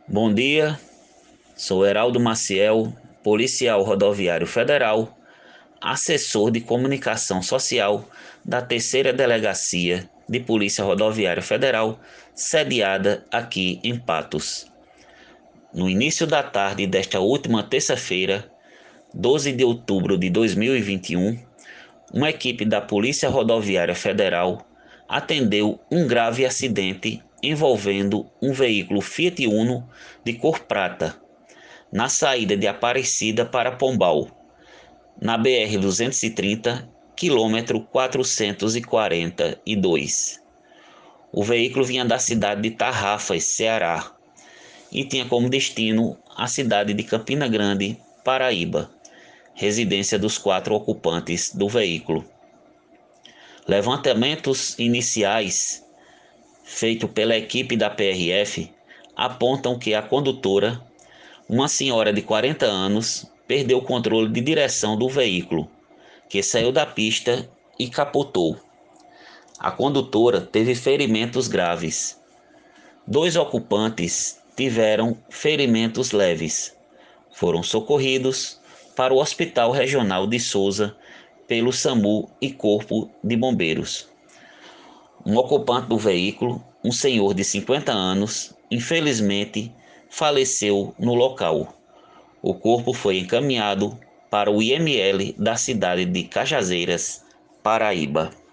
Bom dia, sou Heraldo Maciel, policial rodoviário federal, assessor de comunicação social da Terceira Delegacia de Polícia Rodoviária Federal, sediada aqui em Patos. No início da tarde desta última terça-feira, 12 de outubro de 2021, uma equipe da Polícia Rodoviária Federal atendeu um grave acidente envolvendo um veículo Fiat Uno de cor prata na saída de Aparecida para Pombal, na BR-230, quilômetro 442. O veículo vinha da cidade de Tarrafas, Ceará, e tinha como destino a cidade de Campina Grande, Paraíba, residência dos 4 ocupantes do veículo. Levantamentos iniciais feitos pela equipe da PRF apontam que a condutora, uma senhora de 40 anos, perdeu o controle de direção do veículo, que saiu da pista e capotou. A condutora teve ferimentos graves. 2 ocupantes tiveram ferimentos leves. Foram socorridos para o Hospital Regional de Souza pelo SAMU e Corpo de Bombeiros. Um ocupante do veículo, um senhor de 50 anos, infelizmente faleceu no local. O corpo foi encaminhado para o IML da cidade de Cajazeiras, Paraíba.